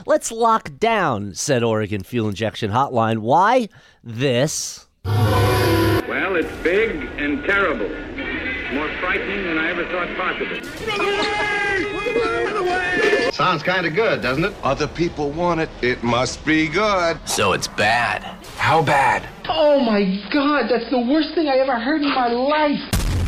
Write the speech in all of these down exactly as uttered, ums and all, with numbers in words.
Let's lock down, said Oregon Fuel Injection Hotline. Why? This. Well, it's big and terrible. More frightening than I ever thought possible. Run away! Run away! Sounds kind of good, doesn't it? Other people want it. It must be good. So it's bad. How bad? Oh my God, that's the worst thing I ever heard in my life.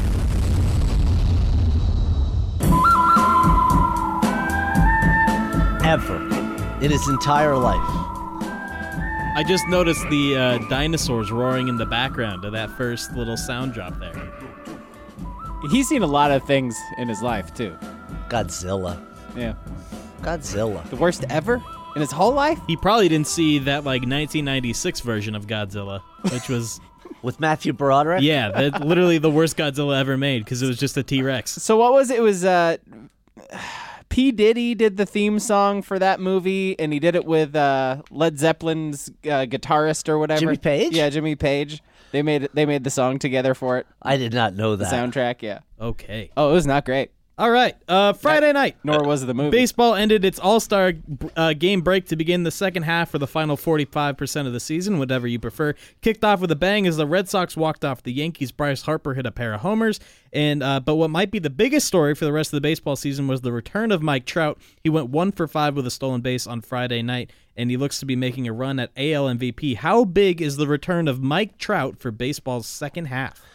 Ever. In his entire life. I just noticed the uh, dinosaurs roaring in the background of that first little sound drop there. He's seen a lot of things in his life, too. Godzilla. Yeah. Godzilla. The worst ever? In his whole life? He probably didn't see that like nineteen ninety-six version of Godzilla, which was... With Matthew Broderick? Yeah, that, literally the worst Godzilla ever made because it was just a T-Rex. So what was it? It was... Uh, P. Diddy did the theme song for that movie, and he did it with uh, Led Zeppelin's uh, guitarist or whatever. Jimmy Page? Yeah, Jimmy Page. They made they made the song together for it. I did not know that. The soundtrack, yeah. Okay. Oh, it was not great. All right. Uh, Friday Not, night. Nor was the movie. Baseball ended its all-star uh, game break to begin the second half for the final forty-five percent of the season, whatever you prefer. Kicked off with a bang as the Red Sox walked off the Yankees. Bryce Harper hit a pair of homers. And uh, But what might be the biggest story for the rest of the baseball season was the return of Mike Trout. He went one for five with a stolen base on Friday night, and he looks to be making a run at A L M V P. How big is the return of Mike Trout for baseball's second half?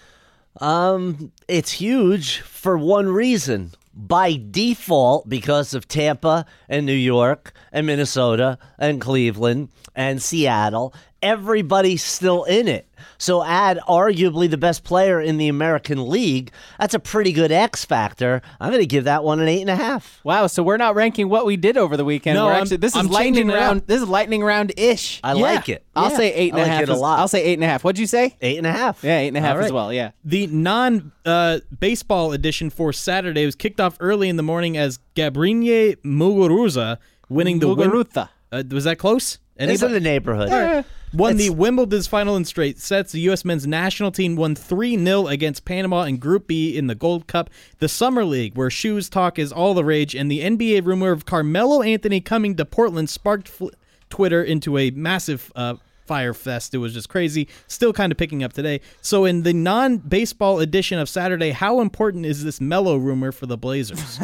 Um, it's huge for one reason. By default, because of Tampa and New York and Minnesota and Cleveland and Seattle, everybody's still in it. So add arguably the best player in the American League. That's a pretty good X factor. I'm going to give that one an eight and a half. Wow, so we're not ranking what we did over the weekend. No, we're I'm- actually this is I'm lightning changing it round. up. This is lightning round ish. I like it. I'll Yeah, say eight and I a like half. it a as- lot. I'll say eight and a half. What'd you say? Eight and a half. Yeah, eight and a half All right. as well. Yeah. The non-baseball uh, edition for Saturday was kicked off early in the morning as Gabriel Muguruza winning the win. Muguruza. Uh, was that close? It's in the neighborhood. Yeah. Won It's- the Wimbledon's final in straight sets. The U S men's national team won three nil against Panama in Group B in the Gold Cup. The Summer League, where shoes talk is all the rage, and the N B A rumor of Carmelo Anthony coming to Portland sparked fl- Twitter into a massive uh, fire fest. It was just crazy. Still kind of picking up today. So in the non-baseball edition of Saturday, how important is this Melo rumor for the Blazers?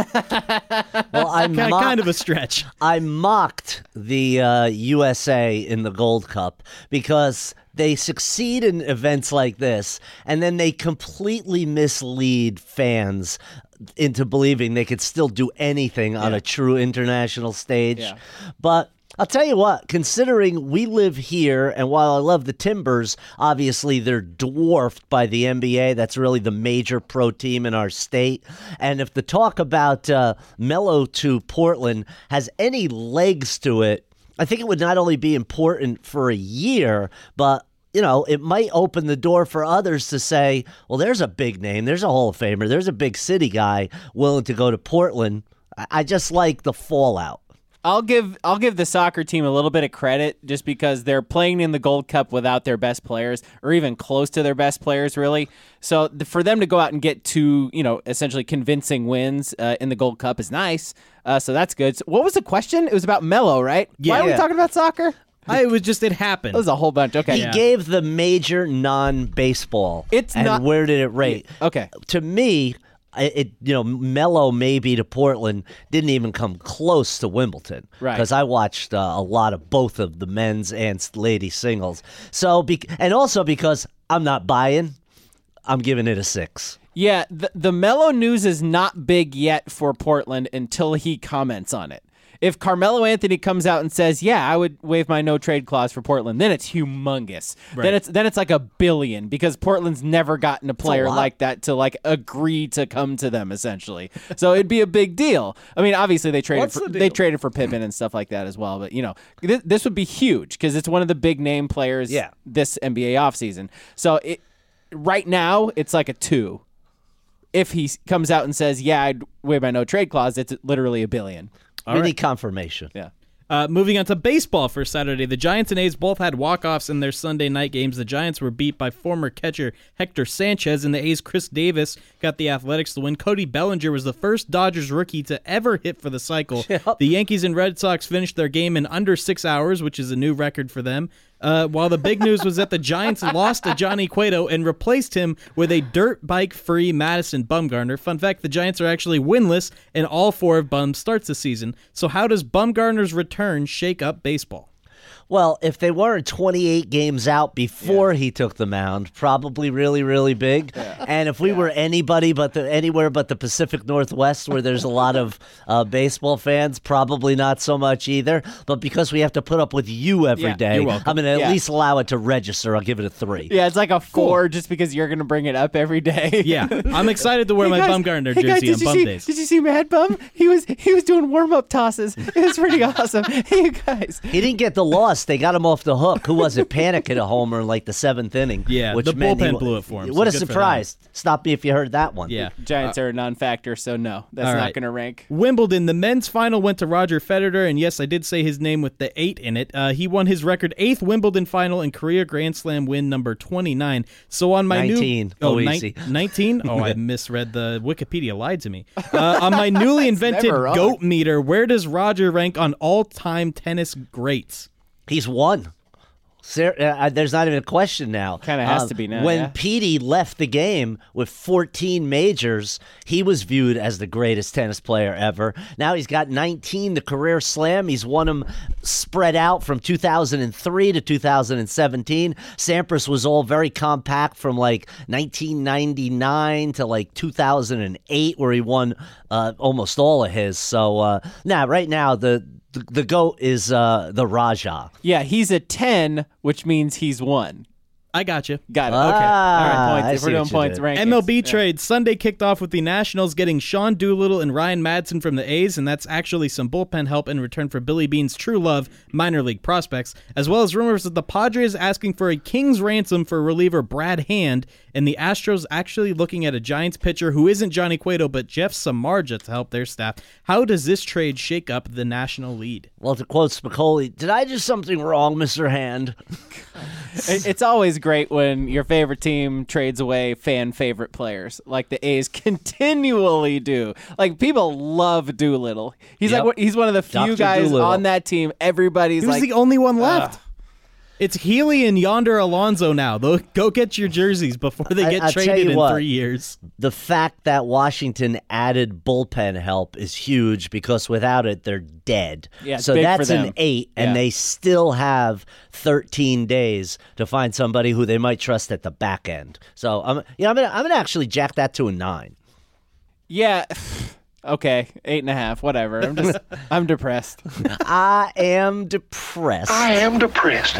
Well, I kind, mock- kind of a stretch. I mocked the uh, U S A in the Gold Cup because they succeed in events like this, and then they completely mislead fans into believing they could still do anything on Yeah. a true international stage. Yeah. But I'll tell you what, considering we live here, and while I love the Timbers, obviously they're dwarfed by the N B A. That's really the major pro team in our state. And if the talk about uh, Melo to Portland has any legs to it, I think it would not only be important for a year, but you know, it might open the door for others to say, well, there's a big name, there's a Hall of Famer, there's a big city guy willing to go to Portland. I I just like the fallout. I'll give I'll give the soccer team a little bit of credit just because they're playing in the Gold Cup without their best players or even close to their best players, really. So th- for them to go out and get two, you know, essentially convincing wins uh, in the Gold Cup is nice. Uh, so that's good. So what was the question? It was about Melo, right? Yeah. Why are we Yeah. talking about soccer? I, it was just, it happened. That was a whole bunch. Okay. He Yeah. gave the major non-baseball. It's and not- where did it rate? Okay. To me, I- it you know Melo maybe to Portland didn't even come close to Wimbledon. Right. Because I watched uh, a lot of both of the men's and ladies singles. So be- and also because I'm not buying, I'm giving it a six. Yeah, the, the Melo news is not big yet for Portland until he comments on it. If Carmelo Anthony comes out and says, "Yeah, I would waive my no trade clause for Portland," then it's humongous. Right. Then it's then it's like a billion because Portland's never gotten a player lot. like that to like agree to come to them essentially. So it'd be a big deal. I mean, obviously they traded What's for, the they deal? traded for Pippen and stuff like that as well. But you know, th- this would be huge because it's one of the big name players Yeah. this N B A offseason. So it right now it's like a two. If he s- comes out and says, "Yeah, I'd waive my no trade clause," it's literally a billion. We need confirmation. Yeah. Uh, moving on to baseball for Saturday, the Giants and A's both had walk-offs in their Sunday night games. The Giants were beat by former catcher Hector Sanchez, and the A's' Chris Davis got the Athletics to win. Cody Bellinger was the first Dodgers rookie to ever hit for the cycle. Yep. The Yankees and Red Sox finished their game in under six hours, which is a new record for them. Uh, while the big news was that the Giants lost to Johnny Cueto and replaced him with a dirt bike-free Madison Bumgarner. Fun fact, the Giants are actually winless in all four of Bum's starts this season. So how does Bumgarner's return shake up baseball? Well, if they weren't twenty-eight games out before yeah. he took the mound, probably really, really big. Yeah. And if we yeah. were anybody but the anywhere but the Pacific Northwest, where there's a lot of uh, baseball fans, probably not so much either. But because we have to put up with you every yeah, day, you're welcome. I'm going to at yeah. least allow it to register. I'll give it a three. Yeah, it's like a four cool. just because you're going to bring it up every day. Yeah, I'm excited to wear hey my guys, Bumgarner hey jersey guys, on Bum see, days. Did you see Mad Bum? He was he was doing warm up tosses. It was pretty awesome. Hey you guys. He didn't get the loss. They got him off the hook. Who was it? Panic hit a homer in like the seventh inning. Yeah, which the meant bullpen he, blew it for him. What so a surprise. Stop me if you heard that one. Yeah. Giants uh, are a non-factor, so no, that's all not right. going to rank. Wimbledon, the men's final went to Roger Federer, and yes, I did say his name with the eight in it. Uh, he won his record eighth Wimbledon final and career Grand Slam win number twenty-nine. So on my nineteen. new... Oh, ni- easy. nineteen? Oh, I misread the Wikipedia, lied to me. Uh, on my newly invented GOAT meter, where does Roger rank on all-time tennis greats? He's won. Uh, there's not even a question now. Kind of has uh, to be now. When yeah. Petey left the game with fourteen majors, he was viewed as the greatest tennis player ever. Now he's got nineteen, the career slam. He's won them spread out from two thousand three to two thousand seventeen. Sampras was all very compact from like nineteen ninety-nine to like two thousand eight, where he won uh, almost all of his. So uh, now, right now, the The, the GOAT is uh, the Raja. Yeah, he's a ten, which means he's one. I got you. Got it. Ah, okay. All right, points. I If we're see doing what you points, did. rankings. M L B Yeah. trade. Sunday kicked off with the Nationals getting Sean Doolittle and Ryan Madson from the A's, and that's actually some bullpen help in return for Billy Bean's true love, minor league prospects, as well as rumors that the Padres asking for a king's ransom for reliever Brad Hand, and the Astros actually looking at a Giants pitcher who isn't Johnny Cueto but Jeff Samardzija to help their staff. How does this trade shake up the National lead? Well, to quote Spicoli, did I do something wrong, Mister Hand? It's always great when your favorite team trades away fan favorite players, like the A's continually do. Like people love Doolittle. He's Yep. like he's one of the few Doctor guys Doolittle. on that team. Everybody's Who's like the only one left? It's Healy and Yonder Alonso now. They'll go get your jerseys before they I- get I'll tell traded you in what. three years. The fact that Washington added bullpen help is huge because without it, they're dead. Yeah, it's so big for that's them. an eight, and Yeah. they still have thirteen days to find somebody who they might trust at the back end. So I'm, yeah, I'm gonna, I'm gonna actually jack that to a nine. yeah. Okay, eight and a half, whatever. I'm just I'm depressed. I am depressed. I am depressed.